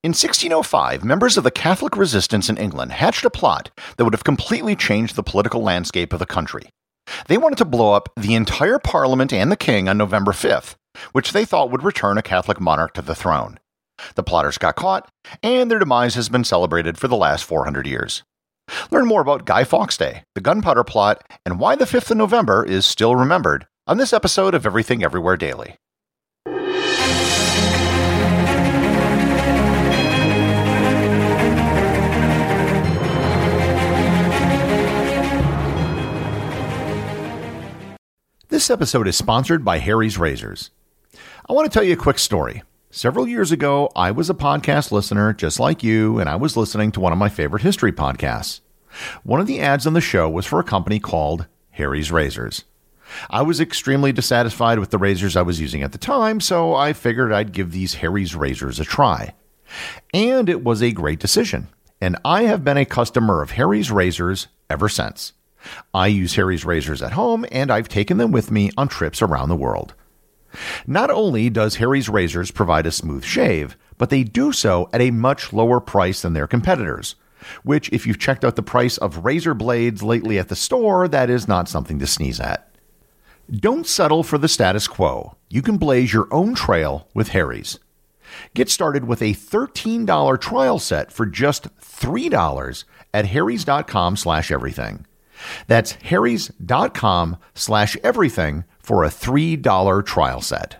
In 1605, members of the Catholic resistance in England hatched a plot that would have completely changed the political landscape of the country. They wanted to blow up the entire Parliament and the King on November 5th, which they thought would return a Catholic monarch to the throne. The plotters got caught, and their demise has been celebrated for the last 400 years. Learn more about Guy Fawkes Day, the Gunpowder Plot, and why the 5th of November is still remembered on this episode of Everything Everywhere Daily. This episode is sponsored by Harry's Razors. I want to tell you a quick story. Several years ago, I was a podcast listener just like you, and I was listening to one of my favorite history podcasts. One of the ads on the show was for a company called Harry's Razors. I was extremely dissatisfied with the razors I was using at the time, so I figured I'd give these Harry's Razors a try. And it was a great decision, and I have been a customer of Harry's Razors ever since. I use Harry's Razors at home, and I've taken them with me on trips around the world. Not only does Harry's Razors provide a smooth shave, but they do so at a much lower price than their competitors, which, if you've checked out the price of razor blades lately at the store, that is not something to sneeze at. Don't settle for the status quo. You can blaze your own trail with Harry's. Get started with a $13 trial set for just $3 at harrys.com/everything. That's harrys.com/everything for a $3 trial set.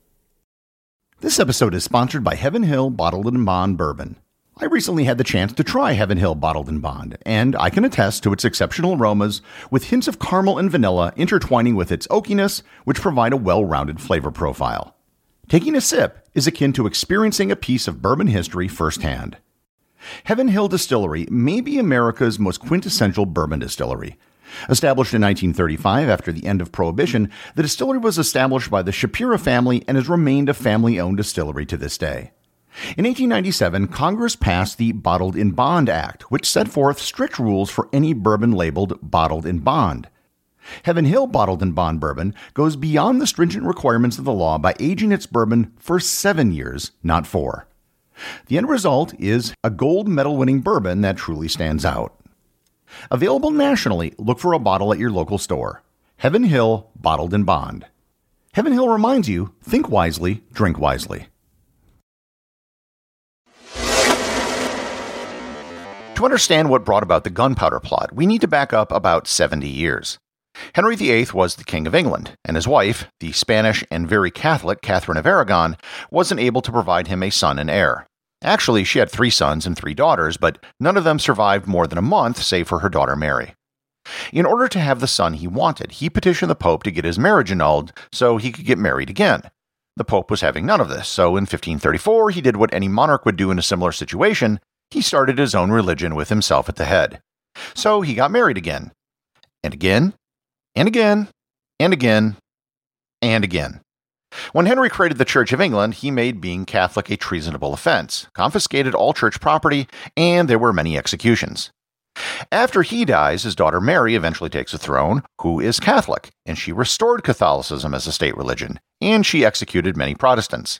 This episode is sponsored by Heaven Hill Bottled and Bond Bourbon. I recently had the chance to try Heaven Hill Bottled and Bond, and I can attest to its exceptional aromas with hints of caramel and vanilla intertwining with its oakiness, which provide a well-rounded flavor profile. Taking a sip is akin to experiencing a piece of bourbon history firsthand. Heaven Hill Distillery may be America's most quintessential bourbon distillery. Established in 1935 after the end of Prohibition, the distillery was established by the Shapira family and has remained a family-owned distillery to this day. In 1897, Congress passed the Bottled in Bond Act, which set forth strict rules for any bourbon labeled Bottled in Bond. Heaven Hill Bottled in Bond Bourbon goes beyond the stringent requirements of the law by aging its bourbon for 7 years, not 4. The end result is a gold medal-winning bourbon that truly stands out. Available nationally, look for a bottle at your local store. Heaven Hill Bottled in Bond. Heaven Hill reminds you, think wisely, drink wisely. To understand what brought about the Gunpowder Plot, we need to back up about 70 years. Henry VIII was the King of England, and his wife, the Spanish and very Catholic Catherine of Aragon, wasn't able to provide him a son and heir. Actually, she had 3 sons and 3 daughters, but none of them survived more than a month, save for her daughter Mary. In order to have the son he wanted, he petitioned the Pope to get his marriage annulled so he could get married again. The Pope was having none of this, so in 1534 he did what any monarch would do in a similar situation. He started his own religion with himself at the head. So he got married again. And again. And again, and again, and again. When Henry created the Church of England, he made being Catholic a treasonable offense, confiscated all church property, and there were many executions. After he dies, his daughter Mary eventually takes the throne, who is Catholic, and she restored Catholicism as a state religion, and she executed many Protestants.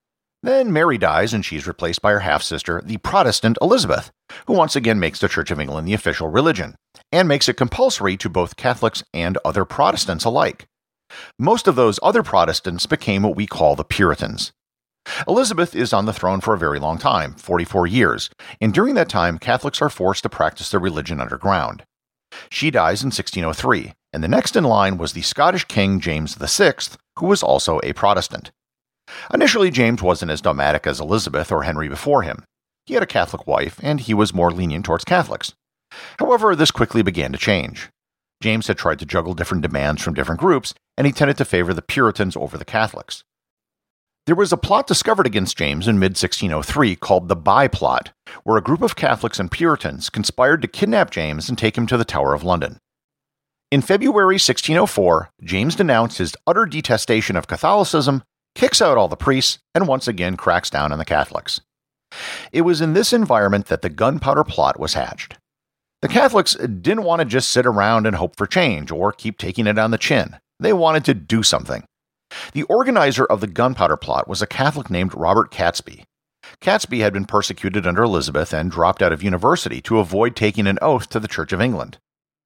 Then Mary dies, and she's replaced by her half-sister, the Protestant Elizabeth, who once again makes the Church of England the official religion, and makes it compulsory to both Catholics and other Protestants alike. Most of those other Protestants became what we call the Puritans. Elizabeth is on the throne for a very long time, 44 years, and during that time Catholics are forced to practice their religion underground. She dies in 1603, and the next in line was the Scottish King James VI, who was also a Protestant. Initially, James wasn't as dogmatic as Elizabeth or Henry before him. He had a Catholic wife, and he was more lenient towards Catholics. However, this quickly began to change. James had tried to juggle different demands from different groups, and he tended to favor the Puritans over the Catholics. There was a plot discovered against James in mid-1603 called the Bye Plot, where a group of Catholics and Puritans conspired to kidnap James and take him to the Tower of London. In February 1604, James denounced his utter detestation of Catholicism, kicks out all the priests, and once again cracks down on the Catholics. It was in this environment that the Gunpowder Plot was hatched. The Catholics didn't want to just sit around and hope for change or keep taking it on the chin. They wanted to do something. The organizer of the Gunpowder Plot was a Catholic named Robert Catesby. Catesby had been persecuted under Elizabeth and dropped out of university to avoid taking an oath to the Church of England.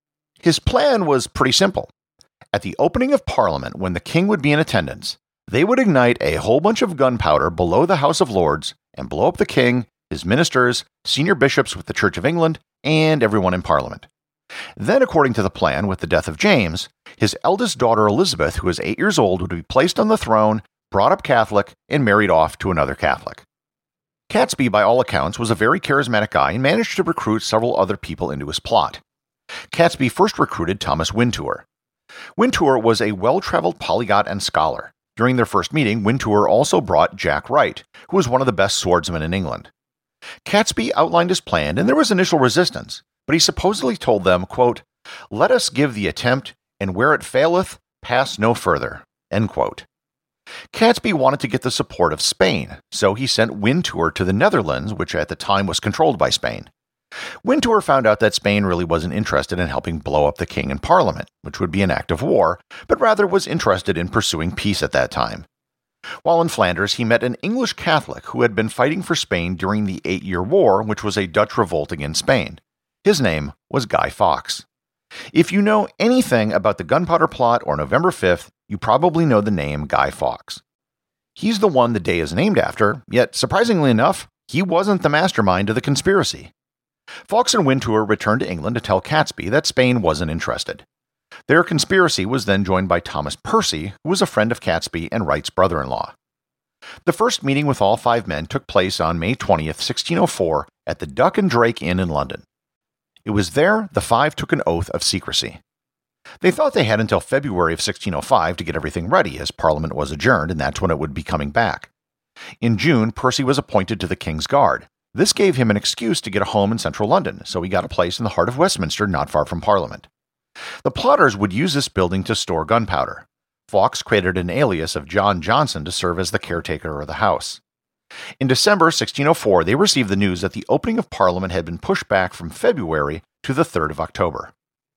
His plan was pretty simple. At the opening of Parliament, when the king would be in attendance, they would ignite a whole bunch of gunpowder below the House of Lords and blow up the king, his ministers, senior bishops with the Church of England, and everyone in Parliament. Then, according to the plan, with the death of James, his eldest daughter Elizabeth, who was 8 years old, would be placed on the throne, brought up Catholic, and married off to another Catholic. Catesby, by all accounts, was a very charismatic guy and managed to recruit several other people into his plot. Catesby first recruited Thomas Wintour. Wintour was a well-traveled polyglot and scholar. During their first meeting, Wintour also brought Jack Wright, who was one of the best swordsmen in England. Catesby outlined his plan, and there was initial resistance, but he supposedly told them, quote, "Let us give the attempt, and where it faileth, pass no further." End quote. Catesby wanted to get the support of Spain, so he sent Wintour to the Netherlands, which at the time was controlled by Spain. Wintour found out that Spain really wasn't interested in helping blow up the king in Parliament, which would be an act of war, but rather was interested in pursuing peace at that time. While in Flanders, he met an English Catholic who had been fighting for Spain during the 8-Year War, which was a Dutch revolt against Spain. His name was Guy Fawkes. If you know anything about the Gunpowder Plot or November 5th, you probably know the name Guy Fawkes. He's the one the day is named after, yet surprisingly enough, he wasn't the mastermind of the conspiracy. Fawkes and Wintour returned to England to tell Catesby that Spain wasn't interested. Their conspiracy was then joined by Thomas Percy, who was a friend of Catesby and Wright's brother-in-law. The first meeting with all 5 men took place on May 20th, 1604, at the Duck and Drake Inn in London. It was there the 5 took an oath of secrecy. They thought they had until February of 1605 to get everything ready, as Parliament was adjourned, and that's when it would be coming back. In June, Percy was appointed to the King's Guard. This gave him an excuse to get a home in central London, so he got a place in the heart of Westminster, not far from Parliament. The plotters would use this building to store gunpowder. Fawkes created an alias of John Johnson to serve as the caretaker of the house. In December 1604, they received the news that the opening of Parliament had been pushed back from February to the 3rd of October.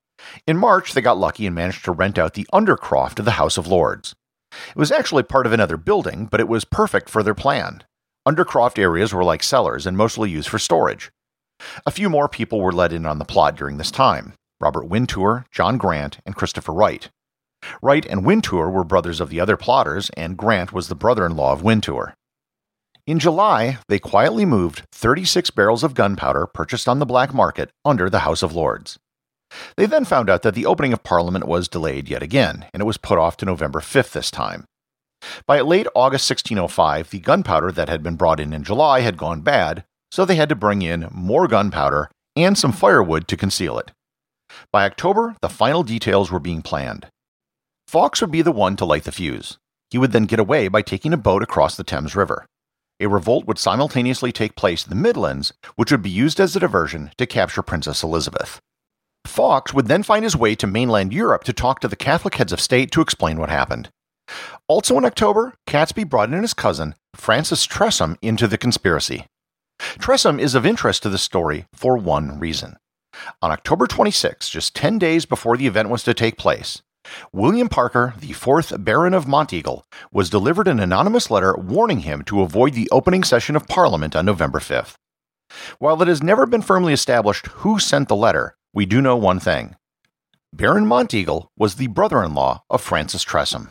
In March, they got lucky and managed to rent out the undercroft of the House of Lords. It was actually part of another building, but it was perfect for their plan. Undercroft areas were like cellars and mostly used for storage. A few more people were let in on the plot during this time: Robert Wintour, John Grant, and Christopher Wright. Wright and Wintour were brothers of the other plotters, and Grant was the brother-in-law of Wintour. In July, they quietly moved 36 barrels of gunpowder purchased on the black market under the House of Lords. They then found out that the opening of Parliament was delayed yet again, and it was put off to November 5th this time. By late August 1605, the gunpowder that had been brought in July had gone bad, so they had to bring in more gunpowder and some firewood to conceal it. By October, the final details were being planned. Fawkes would be the one to light the fuse. He would then get away by taking a boat across the Thames River. A revolt would simultaneously take place in the Midlands, which would be used as a diversion to capture Princess Elizabeth. Fawkes would then find his way to mainland Europe to talk to the Catholic heads of state to explain what happened. Also in October, Catesby brought in his cousin, Francis Tresham, into the conspiracy. Tresham is of interest to the story for one reason. On October 26, just 10 days before the event was to take place, William Parker, the 4th Baron of Monteagle, was delivered an anonymous letter warning him to avoid the opening session of Parliament on November 5th. While it has never been firmly established who sent the letter, we do know one thing. Baron Monteagle was the brother-in-law of Francis Tresham.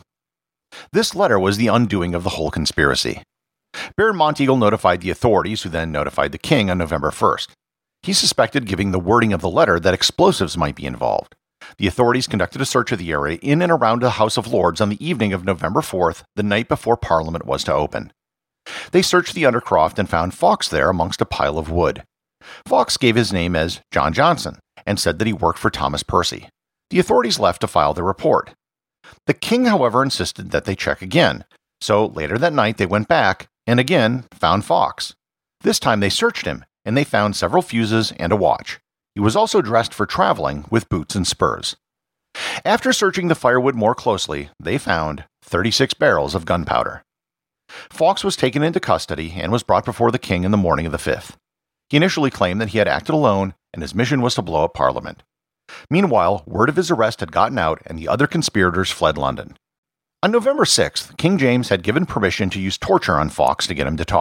This letter was the undoing of the whole conspiracy. Baron Monteagle notified the authorities, who then notified the king on November 1st. He suspected, given the wording of the letter, that explosives might be involved. The authorities conducted a search of the area in and around the House of Lords on the evening of November 4th, the night before Parliament was to open. They searched the undercroft and found Fawkes there amongst a pile of wood. Fawkes gave his name as John Johnson and said that he worked for Thomas Percy. The authorities left to file their report. The king, however, insisted that they check again, so later that night they went back and again found Fawkes. This time they searched him, and they found several fuses and a watch. He was also dressed for traveling with boots and spurs. After searching the firewood more closely, they found 36 barrels of gunpowder. Fawkes was taken into custody and was brought before the king in the morning of the 5th. He initially claimed that he had acted alone and his mission was to blow up Parliament. Meanwhile, word of his arrest had gotten out and the other conspirators fled London. On November 6th, King James had given permission to use torture on Fawkes to get him to talk.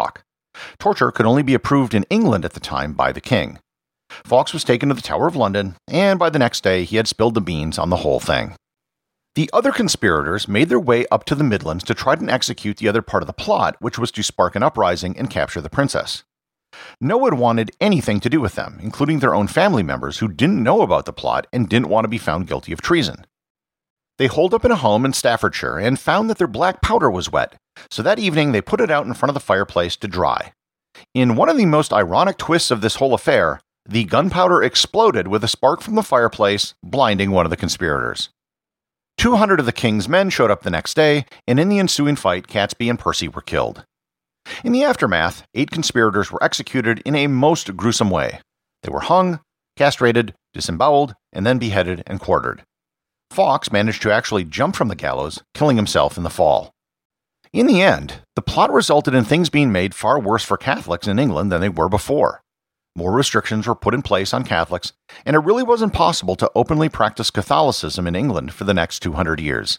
Torture could only be approved in England at the time by the king. Fawkes was taken to the Tower of London, and by the next day he had spilled the beans on the whole thing. The other conspirators made their way up to the Midlands to try and execute the other part of the plot, which was to spark an uprising and capture the princess. No one wanted anything to do with them, including their own family members who didn't know about the plot and didn't want to be found guilty of treason. They holed up in a home in Staffordshire and found that their black powder was wet, so that evening they put it out in front of the fireplace to dry. In one of the most ironic twists of this whole affair, the gunpowder exploded with a spark from the fireplace, blinding one of the conspirators. 200 of the king's men showed up the next day, and in the ensuing fight, Catesby and Percy were killed. In the aftermath, 8 conspirators were executed in a most gruesome way. They were hung, castrated, disemboweled, and then beheaded and quartered. Fawkes managed to actually jump from the gallows, killing himself in the fall. In the end, the plot resulted in things being made far worse for Catholics in England than they were before. More restrictions were put in place on Catholics, and it really wasn't possible to openly practice Catholicism in England for the next 200 years.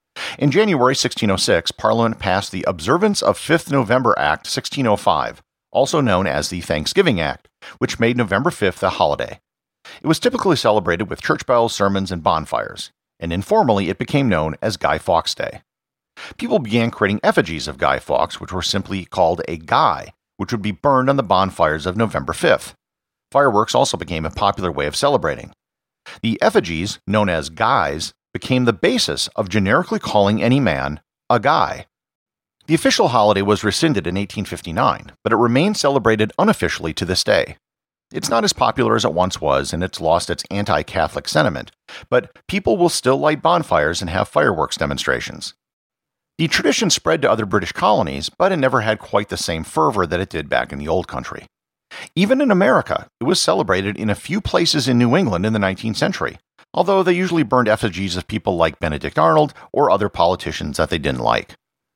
In January 1606, Parliament passed the Observance of 5th November Act 1605, also known as the Thanksgiving Act, which made November 5th a holiday. It was typically celebrated with church bells, sermons, and bonfires, and informally it became known as Guy Fawkes Day. People began creating effigies of Guy Fawkes, which were simply called a guy, which would be burned on the bonfires of November 5th. Fireworks also became a popular way of celebrating. The effigies, known as guys, became the basis of generically calling any man a guy. The official holiday was rescinded in 1859, but it remains celebrated unofficially to this day. It's not as popular as it once was, and it's lost its anti-Catholic sentiment, but people will still light bonfires and have fireworks demonstrations. The tradition spread to other British colonies, but it never had quite the same fervor that it did back in the Old Country. Even in America, it was celebrated in a few places in New England in the 19th century, although they usually burned effigies of people like Benedict Arnold or other politicians that they didn't like.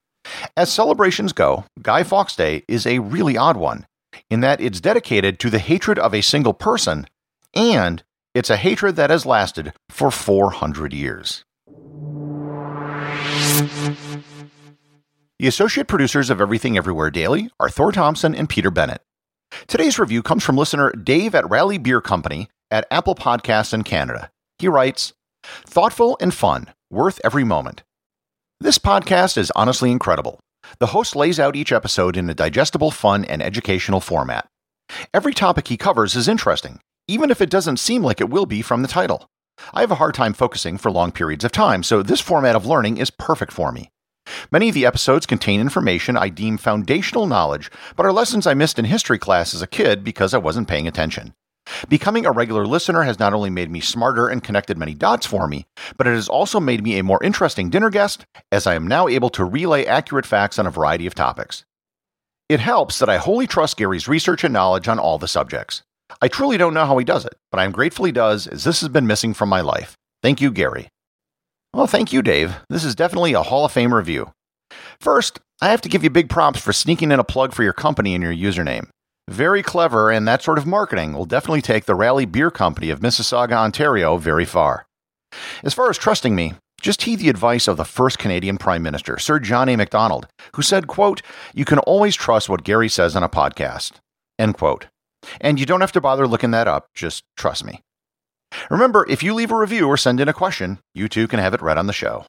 As celebrations go, Guy Fawkes Day is a really odd one, in that it's dedicated to the hatred of a single person, and it's a hatred that has lasted for 400 years. The associate producers of Everything Everywhere Daily are Thor Thompson and Peter Bennett. Today's review comes from listener Dave at Rally Beer Company at Apple Podcasts in Canada. He writes, "Thoughtful and fun, worth every moment. This podcast is honestly incredible. The host lays out each episode in a digestible, fun, and educational format. Every topic he covers is interesting, even if it doesn't seem like it will be from the title. I have a hard time focusing for long periods of time, so this format of learning is perfect for me. Many of the episodes contain information I deem foundational knowledge, but are lessons I missed in history class as a kid because I wasn't paying attention. Becoming a regular listener has not only made me smarter and connected many dots for me, but it has also made me a more interesting dinner guest, as I am now able to relay accurate facts on a variety of topics. It helps that I wholly trust Gary's research and knowledge on all the subjects. I truly don't know how he does it, but I am grateful he does, as this has been missing from my life. Thank you, Gary." Well, thank you, Dave. This is definitely a Hall of Fame review. First, I have to give you big props for sneaking in a plug for your company in your username. Very clever, and that sort of marketing will definitely take the Rally Beer Company of Mississauga, Ontario very far. As far as trusting me, just heed the advice of the first Canadian Prime Minister, Sir John A. Macdonald, who said, quote, "You can always trust what Gary says on a podcast," end quote. And you don't have to bother looking that up, just trust me. Remember, if you leave a review or send in a question, you too can have it read on the show.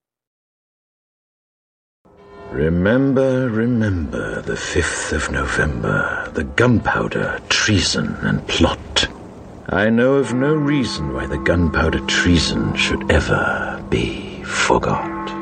Remember the 5th of November, the gunpowder, treason, and plot. I know of no reason why the gunpowder treason should ever be forgot.